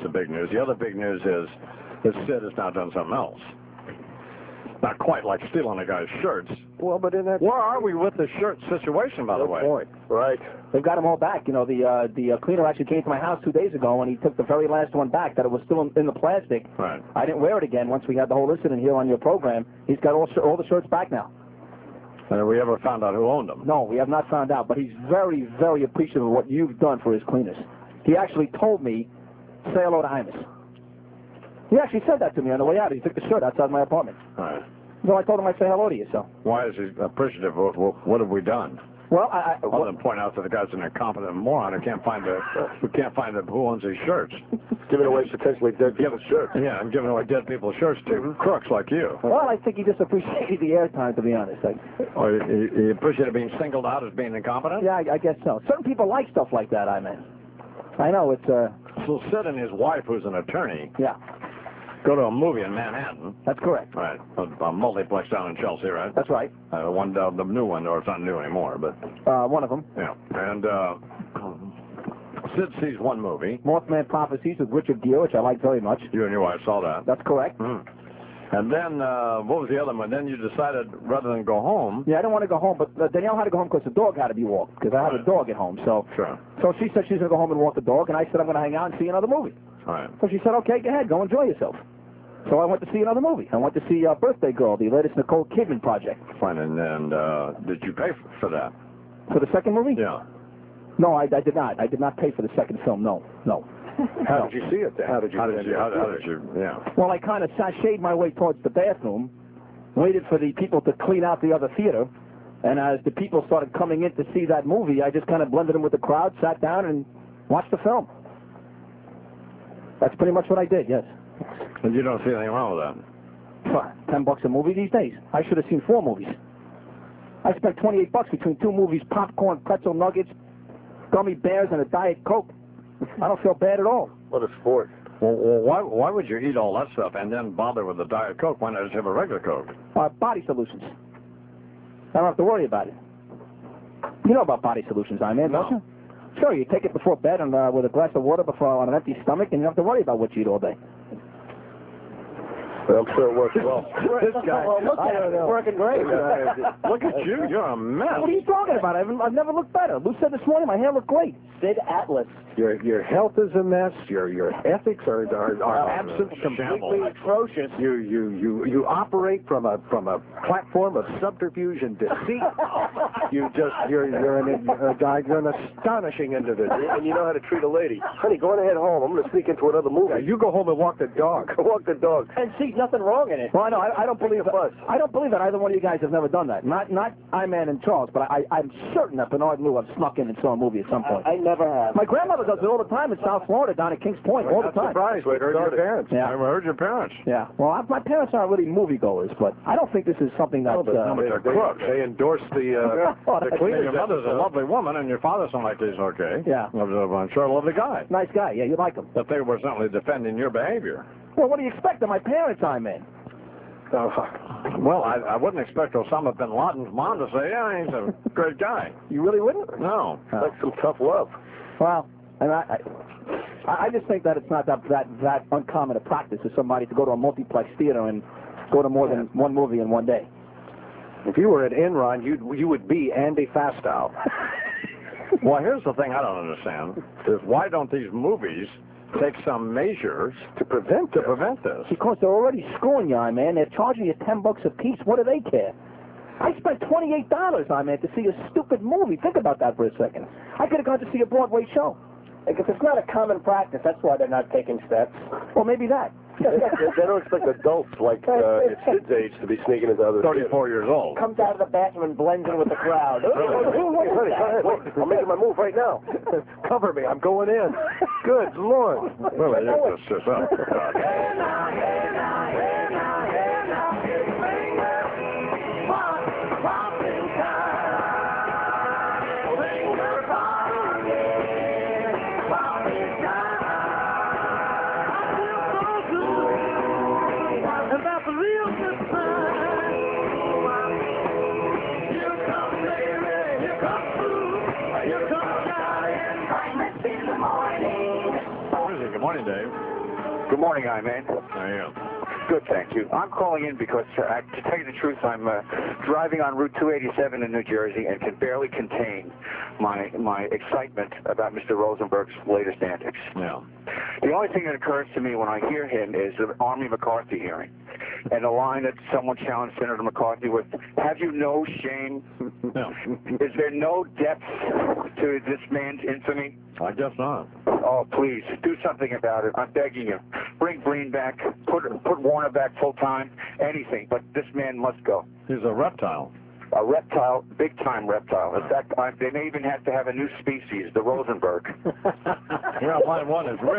the big news. The other big news is that Sid has now done something else. Not quite like stealing a guy's shirts. Well, but in that... Where are we with the shirt situation, by the way? Good point. Right. They've got them all back. You know, the cleaner actually came to my house 2 days ago, and he took the very last one back, that it was still in the plastic. Right. I didn't wear it again once we had the whole incident here on your program. He's got all the shirts back now. And have we ever found out who owned them? No, we have not found out, but he's very, very appreciative of what you've done for his cleaners. He actually told me, say hello to Imus. He actually said that to me on the way out. He took the shirt outside my apartment. All right. So I told him I'd say hello to you, so. Why is he appreciative? What have we done? Well, Other than point out that the guy's an incompetent moron who can't find who owns his shirts. Giving away potentially dead people's shirts. Yeah, and giving away dead people's shirts to crooks like you. Well, I think he just appreciated the airtime, to be honest. Or he appreciated being singled out as being incompetent? Yeah, I guess so. Certain people like stuff like that, I mean. I know, it's, So Sid and his wife, who's an attorney, yeah, go to a movie in Manhattan. that's correct. Right. A multiplex down in Chelsea, right? That's right. The new one, or it's not new anymore, but... One of them. Yeah. And Sid sees one movie. Mothman Prophecies with Richard Gere, which I like very much. You and your wife saw that. That's correct. And then, what was the other one? Then you decided, rather than go home... Yeah, I didn't want to go home, but Danielle had to go home because the dog had to be walked, because I have a dog at home, so... Sure. So she said she's going to go home and walk the dog, and I said I'm going to hang out and see another movie. All right. So she said, okay, go ahead, go enjoy yourself. So I went to see another movie. I went to see Birthday Girl, the latest Nicole Kidman project. Fine, and did you pay for that? For the second movie? Yeah. No, I did not. I did not pay for the second film, no. How did you see it then? How did you, yeah. Well, I kind of sashayed my way towards the bathroom, waited for the people to clean out the other theater, and as the people started coming in to see that movie, I just kind of blended in with the crowd, sat down, and watched the film. That's pretty much what I did, yes. And you don't see anything wrong with that? $10 a movie these days. I should have seen 4 movies. I spent $28 between 2 movies, popcorn, pretzel nuggets, gummy bears, and a Diet Coke. I don't feel bad at all. What a sport. Well, why would you eat all that stuff and then bother with the Diet Coke? Why not just have a regular Coke? Body Solutions. I don't have to worry about it. You know about Body Solutions, don't you? Sure, you take it before bed and with a glass of water before on an empty stomach, and you don't have to worry about what you eat all day. Well, I'm sure it works well. This guy, I don't know. Working great. Look at you, you're a mess. What are you talking about? I've never looked better. Lou said this morning my hair looked great. Sid Atlas. Your health is a mess. Your ethics are absent, completely atrocious. You operate from a platform of subterfuge and deceit. You're an astonishing individual, and you know how to treat a lady. Honey, go on ahead home. I'm going to sneak into another movie. Yeah, you go home and walk the dog. Walk the dog. And see, nothing wrong in it. Well, I know. I don't believe that. I don't believe that either one of you guys have never done that. Not I-Man and Charles, but I'm certain that Bernard and Lou have snuck in and saw a movie at some point. I never have. My grandmother does it all the time in South Florida, down at Kings Point, all the time. Surprised. We heard your parents. Yeah. I heard your parents. Yeah. Well, my parents aren't really moviegoers, but I don't think this is something that's... they're crooks. They endorse the cleaners. Your mother's a lovely woman, and your father sounds like he's okay. Yeah. I'm sure a lovely guy. Nice guy. Yeah, you like him. But they were certainly defending your behavior. Well, what do you expect? They're my parents, Well, I wouldn't expect Osama bin Laden's mom to say, yeah, he's a great guy. You really wouldn't? No. Like some tough love. Well, and I just think that it's not that uncommon a practice for somebody to go to a multiplex theater and go to more than one movie in one day. If you were at Enron, you would be Andy Fastow. Well, here's the thing I don't understand, is why don't these movies take some measures to prevent this? Because they're already screwing you, man. They're charging you $10 a piece. What do they care? I spent $28, to see a stupid movie. Think about that for a second. I could have gone to see a Broadway show. Because it's not a common practice, that's why they're not taking steps. Well, maybe that. They don't expect adults like at Sid's age to be sneaking into other 34 years old. Comes out of the bathroom and blends in with the crowd. Honey, I'm making my move right now. Cover me, I'm going in. Good Lord. Well, you just up. Good morning, Dave. Good morning, I-Man. How are you? Good, thank you. I'm calling in because, to tell you the truth, I'm driving on Route 287 in New Jersey and can barely contain my excitement about Mr. Rosenberg's latest antics. Yeah. The only thing that occurs to me when I hear him is the Army McCarthy hearing. And the line that someone challenged Senator McCarthy with, have you no shame? Yeah. Is there no depth to this man's infamy? I guess not. Oh, please, do something about it. I'm begging you. Bring Breen back. Put Warner back full time. Anything. But this man must go. He's a reptile. A reptile, big-time reptile. In fact, they may even have to have a new species, the Rosenberg. Yeah, line one is